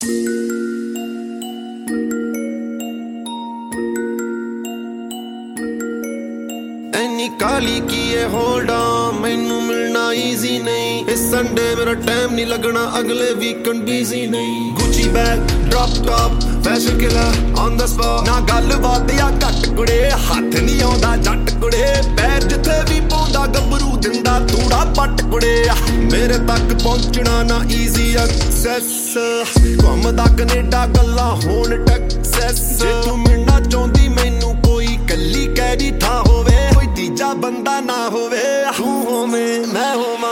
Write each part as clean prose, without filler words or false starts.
ਐਨੀ ਕਾਲੀ ਕੀ ਏ ਹੋਲਡਾ ਮੈਨੂੰ ਮਿਲਣਾ ਈਜ਼ੀ ਨਹੀਂ ਇਸ ਸੰਡੇ ਮੇਰਾ ਟਾਈਮ ਨਹੀਂ ਲੱਗਣਾ ਅਗਲੇ ਵੀਕਐਂਡ ਬਿਜ਼ੀ ਨਹੀਂ Gucci bag drop top fashion killer on the spot ਨਾ ਗੱਲ ਬਾਤ ਆ ਘੱਟ ਕੁੜੇ ਹੱਥ ਨਹੀਂ ਆਉਂਦਾ ਜੱਟ ਕੁੜੇ ਪੈਰ ਜਿੱਥੇ ਵੀ ਪਾਉਂਦਾ ਗੱਭਰੂ ਦਿੰਦਾ ਤੂੜਾ ਪੱਟ ਕੁੜੇ ਮੇਰੇ ਤੱਕ ਪਹੁੰਚਣਾ ਨਾ ਈਜ਼ੀ ਐਕਸੈਸ ਘੁੰਮਦਾ ਕੈਨੇਡਾ ਗੱਲਾਂ ਹੋਣ ਟੈਕਸੈਸ ਜੇ ਤੂੰ ਮਿਲਣਾ ਚਾਹੁੰਦੀ ਮੈਨੂੰ ਕੋਈ ਕੱਲੀ ਕੈਰੀ ਥਾਂ ਹੋਵੇ ਕੋਈ ਤੀਜਾ ਬੰਦਾ ਨਾ ਹੋਵੇ ਤੂੰ ਹੋਵੇਂ ਮੈਂ ਹੋਵਾਂ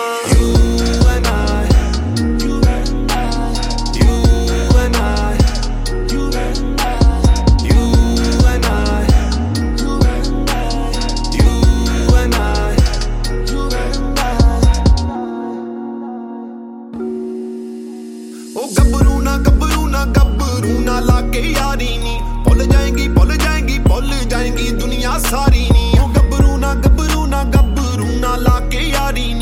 ਗੱਭਰੂ ਨਾ ਲਾ ਕੇ ਯਾਰੀ ਨੀ ਭੁੱਲ ਜਾਏਂਗੀ ਦੁਨੀਆ ਸਾਰੀ ਨੀ ਗੱਭਰੂ ਨਾ ਲਾ ਕੇ ਯਾਰੀ ਨੀ